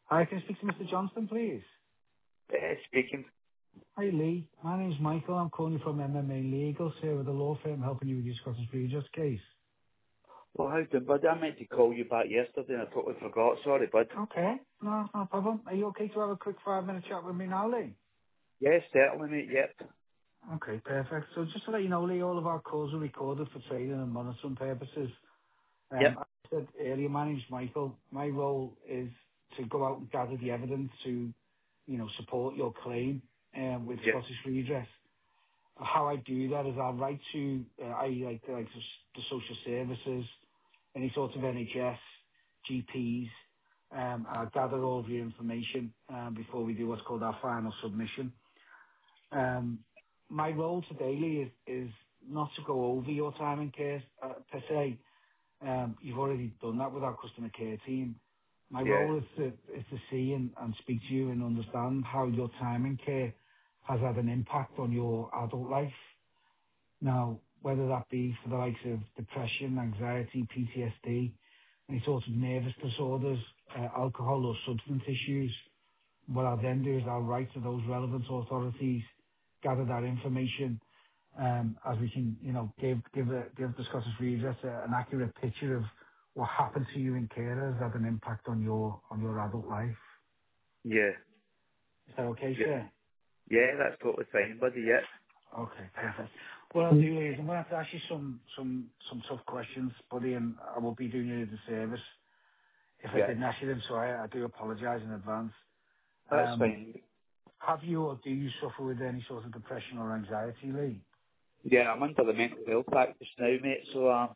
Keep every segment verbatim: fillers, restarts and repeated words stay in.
Hi, can I speak to Mister Johnston, please? Uh, speaking. Hi, Lee. My name's Michael. I'm calling you from M M A Legal, sir, with a law firm helping you with your Scottish Regis case. Well, how's doing, bud? I meant to call you back yesterday and I totally forgot. Sorry, bud. Okay. No, no problem. Are you okay to have a quick five-minute chat with me now, Lee? Yes, certainly, mate. Yep. Okay, perfect. So just to let you know, Lee, all of our calls are recorded for training and monitoring purposes. Um, Yep. I said earlier, my name's Michael. My role is to go out and gather the evidence to, you know, support your claim um, with Yep. Scottish Redress. How I do that is I write to, uh, I like, like the, the social services, any sort of N H S, G Ps. Um, I gather all of your information um, before we do what's called our final submission. Um, my role today, Lee, is, is not to go over your time in care uh, per se. Um, you've already done that with our customer care team. My Yeah. role is to, is to see and, and speak to you and understand how your time in care has had an impact on your adult life. Now, whether that be for the likes of depression, anxiety, P T S D, any sort of nervous disorders, uh, alcohol or substance issues, what I'll then do is I'll write to those relevant authorities, gather that information, um, as we can, you know, give give a, give the Scottish Regis a, an accurate picture of what happened to you in care has had an impact on your on your adult life. Yeah. Is that okay, Yeah. sir? Yeah, that's totally fine, buddy. Yep. Okay, perfect. What I'll do is I'm going to have to ask you some some some tough questions, buddy, and I will be doing you a disservice if I Yeah. didn't ask you them, so I, I do apologise in advance. That's Um, fine. have you or do you suffer with any sort of depression or anxiety, Lee? Yeah, I'm under the mental health act just now, mate. So, um,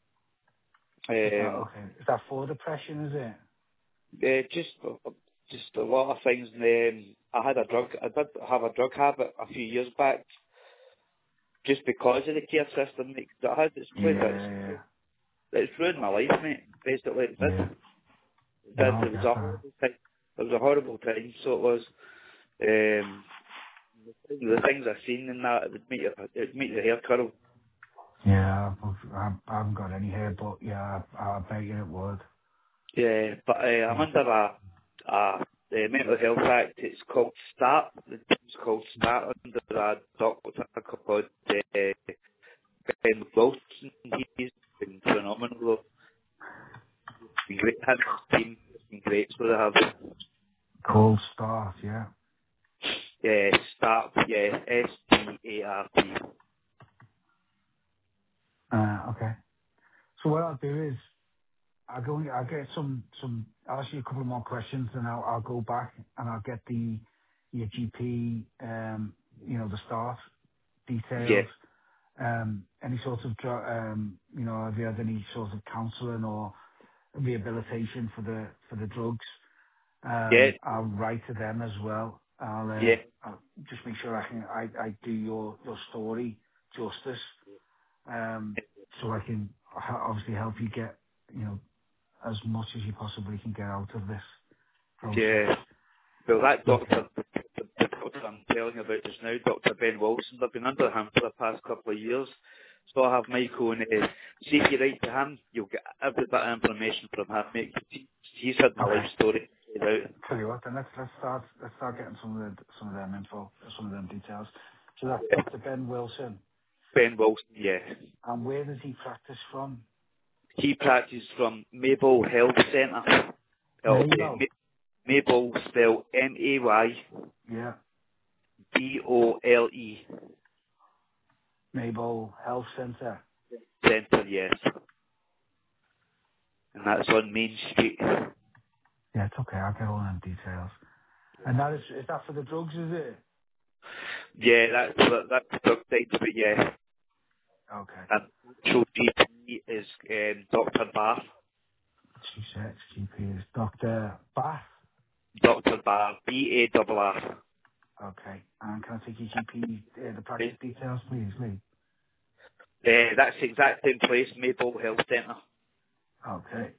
Is that um, okay? Is that for depression, is it? yeah, just, uh, just a lot of things. Um, I had a drug. I did have a drug habit a few years back, just because of the care system. Mate. 'Cause I had it's played it's, Yeah, it's ruined my life, mate. Basically, it yeah. did. No, That I it was get a that. horrible time. It was a horrible time. So it was. Um, the things I've seen in that, it would make your it would make your hair curl. Yeah, I've, I've, I haven't got any here, but yeah, I, I bet you it would. Yeah, but uh, I'm Yeah. under a, a, a mental health act. It's called START. It's called START under a doctor called uh, Ben Wilson. He's been phenomenal. Been great. Had his team. It's been great. So they have. Cold start, yeah. Yeah, START. Yeah, S T A R T. Uh, okay. So what I'll do is I'll go. I'll get some. Some. I'll ask you a couple more questions, and I'll. I'll go back and I'll get the your G P. Um, you know, the start Yeah, details. Um, any sort of. dr- Um, you know, have you had any sort of counselling or rehabilitation for the for the drugs? yeah, Um, I'll write to them as well. I'll, yeah, uh, I'll just make sure I can. I, I do your your story justice. Um, so I can h- obviously help you get. You know, as much as you possibly can get out of this process. yeah. Well, that Okay. doctor, the, the, the doctor I'm telling you about just now, Doctor Ben Wilson, I've been under him for the past couple of years. So I have Michael and uh, see if you write to him, you'll get every bit of information from him, mate. He- He's had my life Okay. story laid out. Tell you what, then let's let's start let's start getting some of the some of them info, some of them details. So that's Yeah. Doctor Ben Wilson. Ben Wilson, yeah. And where does he practice from? He practices from Maybole Health Centre. It'll be Mayo. Ma- Maybole, spelled M A Y Yeah. B O L E, Mayo Health Centre. Centre, yes. And that's on Main Street. Yeah, it's okay. I'll get all them details. And that is is that for the drugs, is it? Yeah, that's, that's the drug side of it, yeah. Okay. And actual G P is um, Doctor Bath. Two six G P is Doctor Bath. Doctor Bath, B A R R. Okay. And can I take your G P, uh, the practice details, please, Lee? Uh, that's the exact same place, Maple Health Centre. Okay.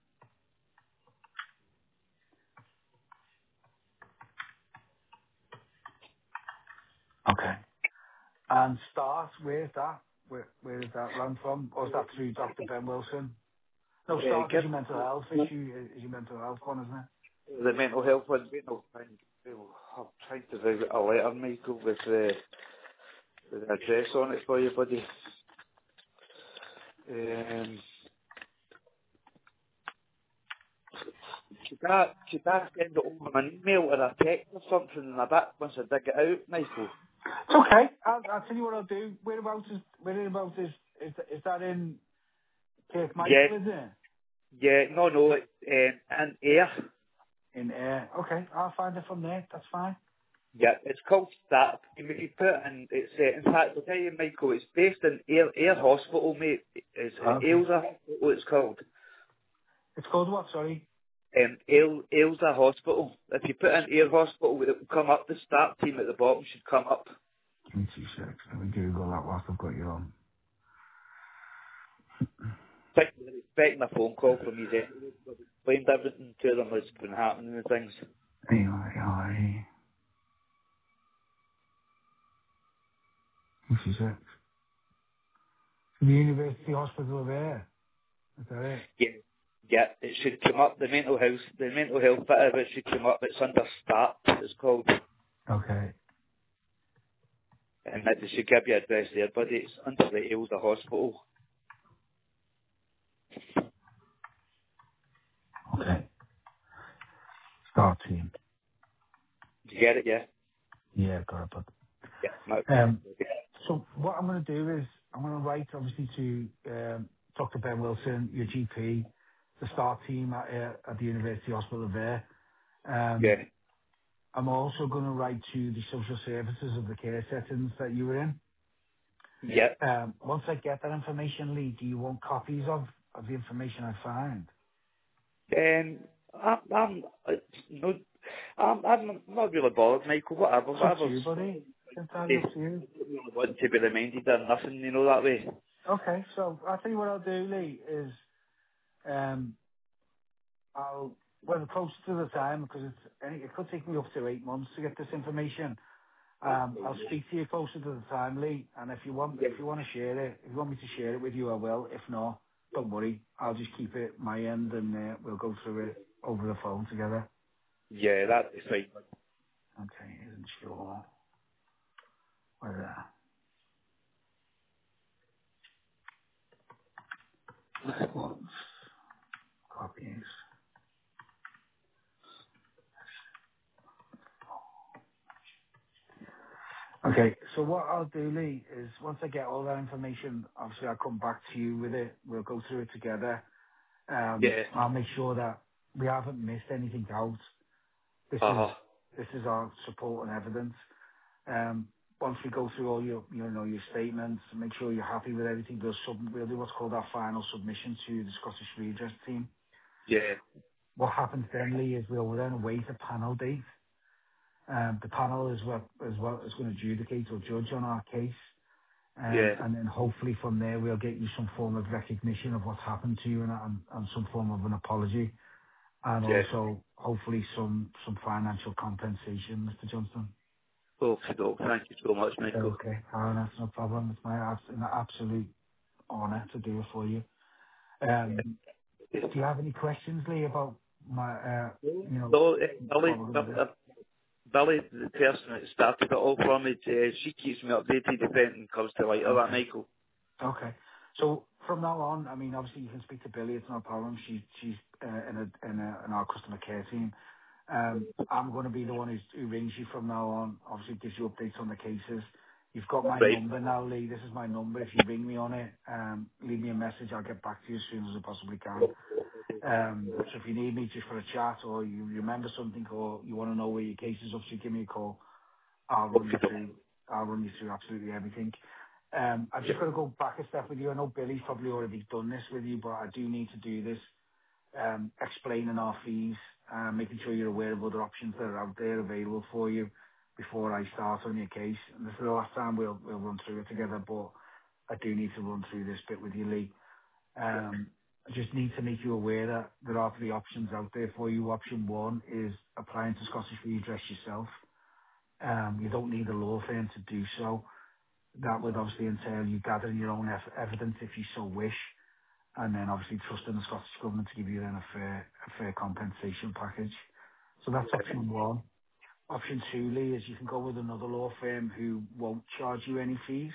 Okay. And start, where's that? Where where is that run from? Or is that through Doctor Ben Wilson? No, Uh, start is give, your mental health issue, is your mental health one, isn't it? the mental health one, you know, I'm, you know, I'm trying to write a letter, Michael, with the, with the address on it for you, buddy. Um, should I, should I send it over an email or a text or something in a bit once I dig it out, Michael? It's okay. I'll, I'll tell you what I'll do. Whereabouts is, whereabouts is, is, is that in Cape Yeah, Michael, is it? yeah, no, no, it, um, and air. In air. Okay, I'll find it from there. That's fine. Yeah, it's called Start. If you put it in, it's, uh, in fact, I'll tell you, Michael, it's based in Air, Air Hospital, mate. It's uh, Okay. Ailsa Hospital, it's called. It's called what, sorry? Um, Ail, Ailsa Hospital. If you put in Air Hospital, it will come up. The Start team at the bottom should come up. Give me two seconds. Let me Google that whilst I've got you on. Think they're expecting a phone call from you then. Explained everything to them that's been happening and things. A I I. Give me two seconds. The University Hospital of Air. Is that it? Yeah. Yeah, it should come up. The mental health, the mental health bit of it should come up. It's under Start, it's called. Okay. And that they should give you address there, but it's under the Ailsa Hospital. Okay. Start team. Did you get it, yeah? Yeah, got it. But, Yeah. No. um, so what I'm going to do is I'm going to write, obviously, to um, Doctor Ben Wilson, your G P, the Start team at, uh, at the University Hospital of Air. Um, Yeah. I'm also going to write to the social services of the care settings that you were in. Yeah. Um, once I get that information, Lee, do you want copies of, of the information I find? Um, I'm, I'm, it's no, I'm, I'm not really bothered, Michael. Whatever, It's up to whatever's. you, buddy. It's entirely They up to you. don't really want to be reminded of nothing, you know, that way. Okay, so I'll tell you what I'll do, Lee, is um, I'll, well, close to the time, because it's, it could take me up to eight months to get this information. Um, I'll speak to you closer to the time, Lee, and if you want, if you want to share it, if you want me to share it with you, I will. If not, don't worry. I'll just keep it my end, and uh, we'll go through it over the phone together. Yeah, that is fine. Okay, isn't sure whether what copies. Okay, so what I'll do, Lee, is once I get all that information, obviously I'll come back to you with it. We'll go through it together. Um, Yeah. I'll make sure that we haven't missed anything out. This is Uh-huh. this is our support and evidence. Um, once we go through all your you know your statements, make sure you're happy with everything. We'll, sub- we'll do what's called our final submission to the Scottish Redress team. Yeah. What happens then, Lee, is we'll then await a panel date. Um, the panel is what is what is going to adjudicate or judge on our case. Um, Yeah. and then hopefully from there we'll get you some form of recognition of what's happened to you and, and, and some form of an apology, and Yeah. also hopefully some some financial compensation, Mister Johnston. Okay, doke. Thank you so much, Is that Michael. okay? Aaron, that's no problem. It's my abs- an absolute honour to do it for you. Um, do you have any questions, Lee, about my, uh, you know, So, uh, what Billy, we're going to do? uh, Billy, the person that started it all for me, uh, she keeps me updated if anything comes to light of that, Okay. Michael. Okay. So from now on, I mean, obviously you can speak to Billy. It's no problem. She, she's uh, in, a, in, a, in our customer care team. Um, I'm going to be the one who's, who rings you from now on. Obviously gives you updates on the cases. You've got my Right. number now, Lee. This is my number. If you ring me on it, um, leave me a message. I'll get back to you as soon as I possibly can. Um, so if you need me just for a chat, or you remember something, or you want to know where your case is, obviously give me a call. I'll run you Okay, doke. through. I'll run you through absolutely everything. Um, I've just got to go back a step with you. I know Billy's probably already done this with you, but I do need to do this. Um, explaining our fees, uh, making sure you're aware of other options that are out there available for you before I start on your case. And this is the last time we'll we'll run through it together, but I do need to run through this bit with you, Lee. Um, I just need to make you aware that there are three options out there for you. Option one is applying to Scottish Redress yourself. Um, you don't need a law firm to do so. That would obviously entail you gathering your own ev- evidence if you so wish, and then obviously trusting the Scottish Government to give you then a fair, a fair compensation package. So that's option one. Option two, Lee, is you can go with another law firm who won't charge you any fees.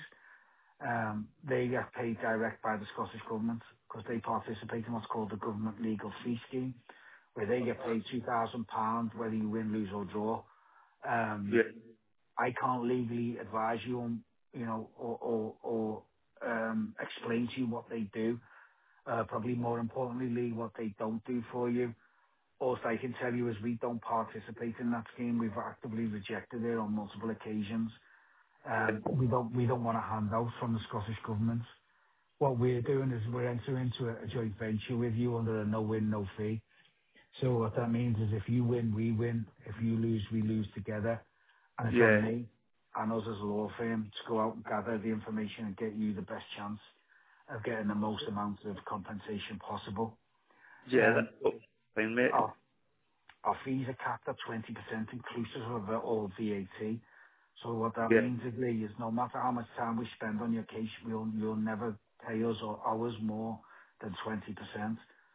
Um, they get paid direct by the Scottish Government because they participate in what's called the Government Legal Fee Scheme, where they get paid two thousand pounds whether you win, lose or draw. Um, Yeah. I can't legally advise you on, you know, or, or, or um, explain to you what they do. Uh, probably more importantly, Lee, what they don't do for you. All I can tell you is we don't participate in that scheme. We've actively rejected it on multiple occasions. Um, we don't we don't want a handout from the Scottish Government. What we're doing is we're entering into a, a joint venture with you under a no-win, no-fee. So what that means is if you win, we win. If you lose, we lose together. And it's Yeah. on me and us as a law firm to go out and gather the information and get you the best chance of getting the most amount of compensation possible. Yeah, Um, that's fine, mate. our, our fees are capped at twenty percent inclusive of all V A T. So what that Yeah. means is, Lee, is no matter how much time we spend on your case, we'll, you'll never pay us or ours more than twenty percent.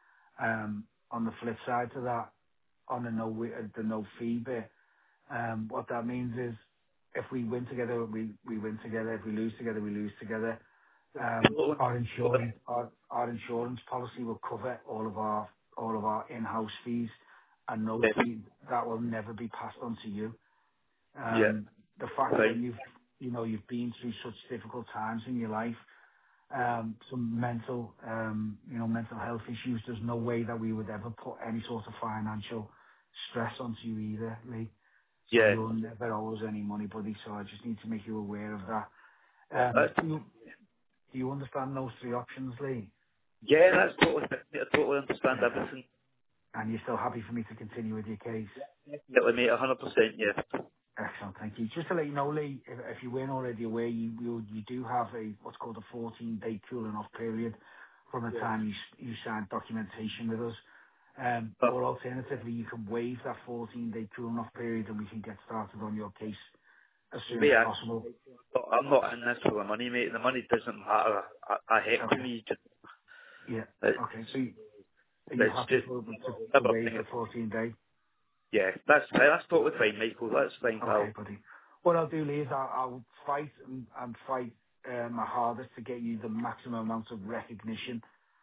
Um, on the flip side to that, on the no, wi- uh, the no fee bit, um, what that means is if we win together, we, we win together. If we lose together, we lose together. Um, our insurance, our, our insurance policy will cover all of our, all of our in-house fees and no Yeah. fee that will never be passed on to you. Yeah. Um, the fact that Fine. you've, you know, you've been through such difficult times in your life, um, some mental, um, you know, mental health issues, there's no way that we would ever put any sort of financial stress onto you either, Lee. So Yeah. you'll never owe us any money, buddy. So I just need to make you aware of that. Um, That's, do you, do you understand those three options, Lee? yeah, that's totally, I totally understand Perfect. everything. And you're still happy for me to continue with your case? Yeah, mate, one hundred percent, yeah. Excellent. Thank you. Just to let you know, Lee, if if you weren't already aware, you you you do have a what's called a fourteen-day cooling off period from the time you s- you sign documentation with us. Um, But, Or alternatively, you can waive that fourteen-day cooling off period, and we can get started on your case as soon as mate, I, possible. I'm not in this for the money, mate. The money doesn't matter a, a heck to Okay. me. Just, Yeah. it, Okay. So you- are you it's happy just, for to to never waive think the of, fourteen-day? yeah, that's fine. That's totally fine, Michael. That's fine, Okay, pal. buddy. What I'll do, Lee, is I'll, I'll fight and, and fight uh, my hardest to get you the maximum amount of recognition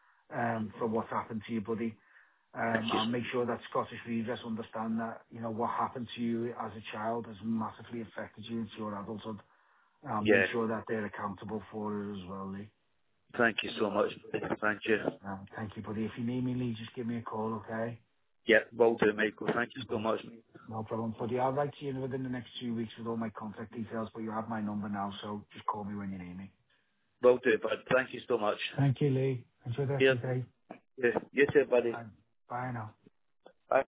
um, for what's happened to you, buddy. Thank Um, you. I'll make sure that Scottish Redress understand that, you know, what happened to you as a child has massively affected you into your adulthood. I'll make Yeah. sure that they're accountable for it as well, Lee. Thank you so much. Thank you. Um, thank you, buddy. If you need me, Lee, just give me a call, okay? Yeah, will do, Michael. Thank you so No, much, mate. no problem, buddy. I'll write to you within the next two weeks with all my contact details, but you have my number now, so just call me when you need me. Will do, bud. Thank you so much. Thank you, Lee. Enjoy the rest Yeah. of your day. Yeah. You too, buddy. Bye. Bye now.